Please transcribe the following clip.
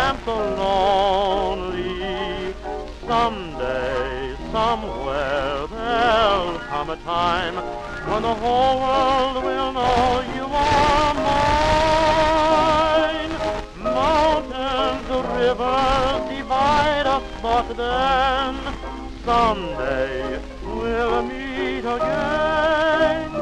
am so lonely. Someday, somewhere, there'll come a time when the whole world will know you are mine. Mountains, rivers divide us, but then someday we'll meet again.